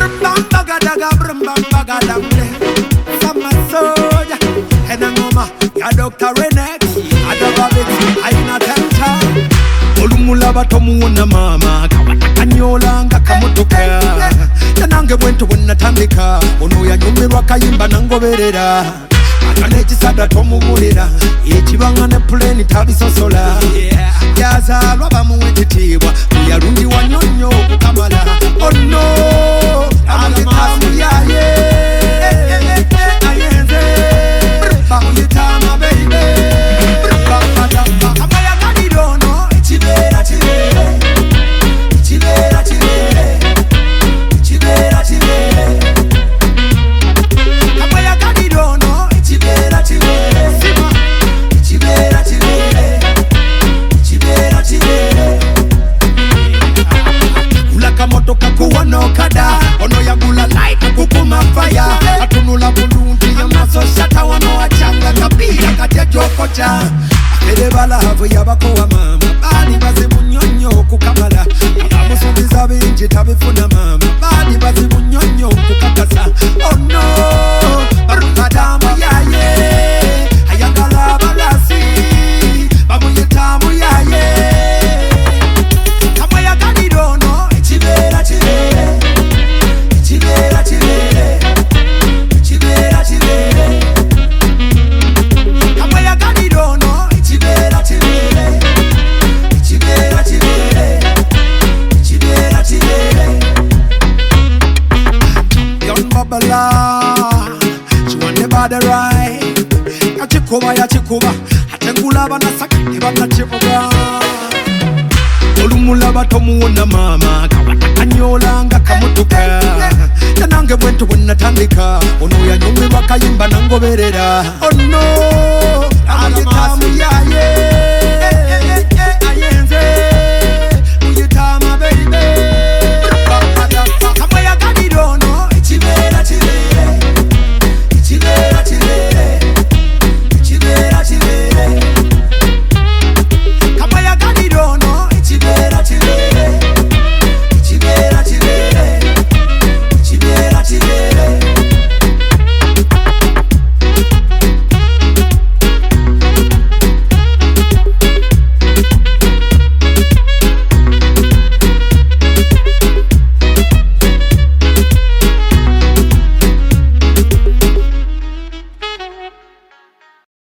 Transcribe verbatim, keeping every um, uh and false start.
Bam bagadaga brum bam bagadamde. Sama soja henangoma ya Doctor Renex. Adababit aina tenta. Olumula batomuona mama kawatanyola nga kamotoka. Nange bwento bwenatandika ono yanyumirwa kayimba nangoberera. Ekisada tomubulira ekibanga ne plane tabisosola yazalwa bamuwe ekitiibwa yalungiwa nnyonnyo okukamala ono amagetamu yaye ayenze bamuyitama beibe amayagalira ono ekibeera kibeere ekibeera kibeere ekibeera kibeere amayagalira ono Chibera chibere, chibera chibere, chibera chibere. Ulaka moto kakuwa no kada, ono ya gula light kukuma fire. Atunula bulungi ya maso shata wano achanga kapira katia jokocha. Akede bala havu ya bako wa mama, bali bazi munyonyo kukamala. Abamusubiza binji tabifuna mama, bali bazi munyonyo kukakasa. Oh no, barukadamu yaye. Chikuba ya chikuba atengula banasaka ebana chibuga olumula batomuona mama kawatanyola nga kamotoka nange bwento bwenatandika ono yanyumirwa kayimba nangoberera ono amagetamu yaye